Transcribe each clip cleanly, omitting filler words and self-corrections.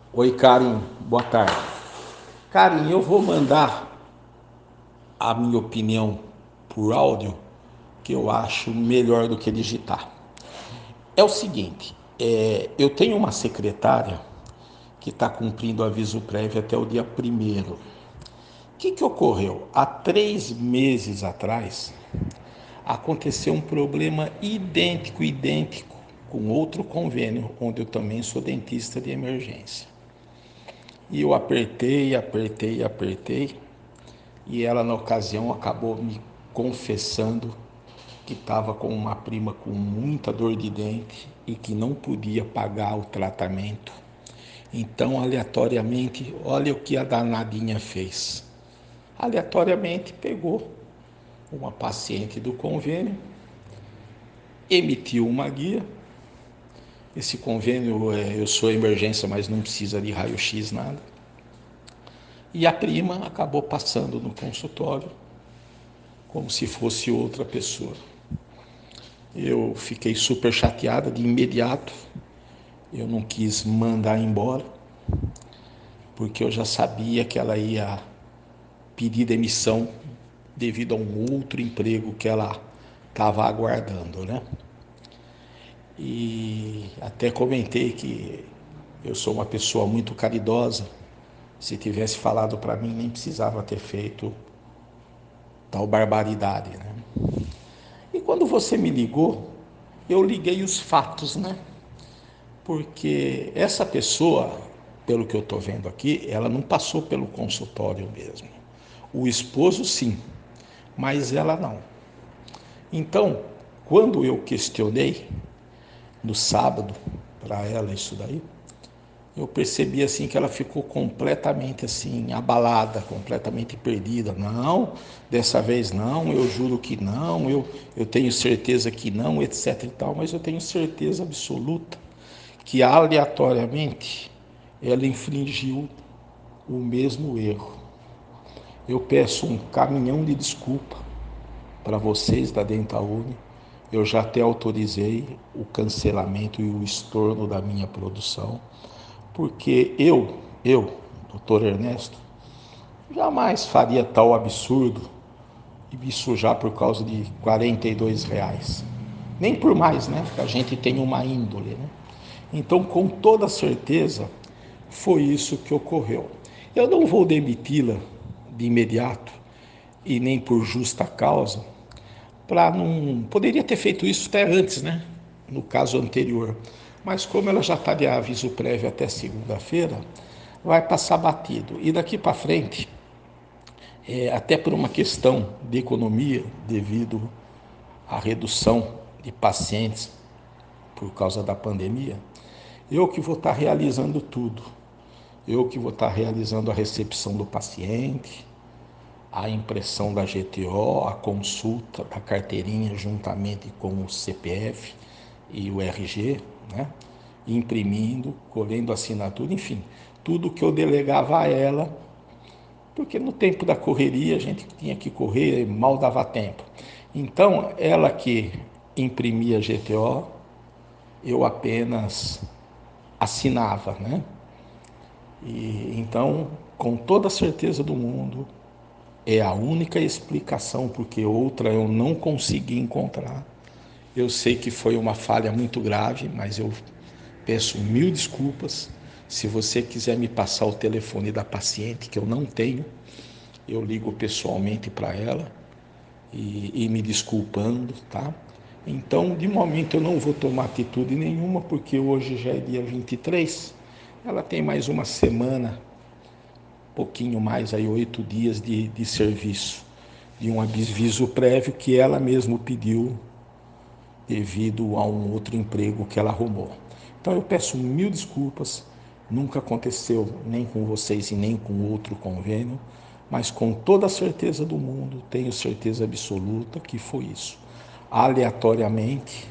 Oi, Karen, boa tarde. Karen, eu vou mandar a minha opinião por áudio, que eu acho melhor do que digitar. É o seguinte, eu tenho uma secretária que está cumprindo aviso prévio até o dia 1º. O que ocorreu? Há 3 meses atrás, aconteceu um problema idêntico com outro convênio, onde eu também sou dentista de emergência. E eu apertei, e ela, na ocasião, acabou me confessando que estava com uma prima com muita dor de dente e que não podia pagar o tratamento. Então, aleatoriamente, olha o que a danadinha fez. Aleatoriamente pegou uma paciente do convênio, emitiu uma guia. Esse convênio, eu sou emergência, mas não precisa de raio-x, nada. E a prima acabou passando no consultório como se fosse outra pessoa. Eu fiquei super chateada de imediato. Eu não quis mandar embora, porque eu já sabia que ela ia pedir demissão devido a um outro emprego que ela estava aguardando, né? E até comentei que eu sou uma pessoa muito caridosa. Se tivesse falado para mim, nem precisava ter feito tal barbaridade, né? E quando você me ligou, eu liguei os fatos, né? Porque essa pessoa, pelo que eu estou vendo aqui, ela não passou pelo consultório mesmo. O esposo sim, mas ela não. Então, quando eu questionei no sábado para ela isso daí, eu percebi assim que ela ficou completamente assim abalada, completamente perdida. Não, dessa vez não, eu juro que não, eu tenho certeza que não, etc e tal, mas eu tenho certeza absoluta que aleatoriamente ela infringiu o mesmo erro. Eu peço um caminhão de desculpa para vocês da Dentaúni. Eu já até autorizei o cancelamento e o estorno da minha produção, porque doutor Ernesto, jamais faria tal absurdo e me sujar por causa de R$ 42. Nem por mais, né? Porque a gente tem uma índole, né? Então, com toda certeza, foi isso que ocorreu. Eu não vou demiti-la de imediato e nem por justa causa, para não. Poderia ter feito isso até antes, né? No caso anterior. Mas como ela já está de aviso prévio até segunda-feira, vai passar batido. E daqui para frente, até por uma questão de economia, devido à redução de pacientes por causa da pandemia, eu que vou estar realizando tudo. Eu que vou estar realizando a recepção do paciente, a impressão da GTO, a consulta da carteirinha juntamente com o CPF e o RG, né? Imprimindo, colhendo assinatura, enfim, tudo que eu delegava a ela, porque no tempo da correria a gente tinha que correr, mal dava tempo. Então, ela que imprimia a GTO, eu apenas assinava, né? E então, com toda a certeza do mundo, é a única explicação, porque outra eu não consegui encontrar. Eu sei que foi uma falha muito grave, mas eu peço mil desculpas. Se você quiser me passar o telefone da paciente, que eu não tenho, eu ligo pessoalmente para ela e me desculpando, tá? Então, de momento, eu não vou tomar atitude nenhuma, porque hoje já é dia 23. Ela tem mais uma semana, pouquinho mais, aí 8 dias de serviço, de um aviso prévio que ela mesma pediu devido a um outro emprego que ela arrumou. Então eu peço mil desculpas, nunca aconteceu nem com vocês e nem com outro convênio, mas com toda a certeza do mundo, tenho certeza absoluta que foi isso. Aleatoriamente,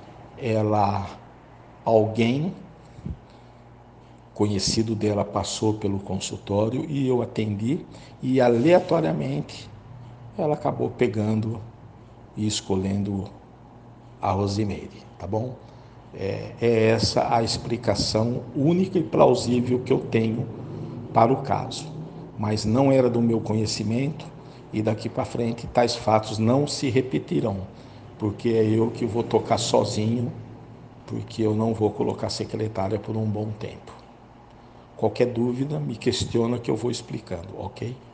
alguém conhecido dela passou pelo consultório e eu atendi, e aleatoriamente ela acabou pegando e escolhendo a Rosimeire, tá bom? É essa a explicação única e plausível que eu tenho para o caso. Mas não era do meu conhecimento e daqui para frente tais fatos não se repetirão, porque é eu que vou tocar sozinho, porque eu não vou colocar secretária por um bom tempo. Qualquer dúvida, me questiona que eu vou explicando, ok?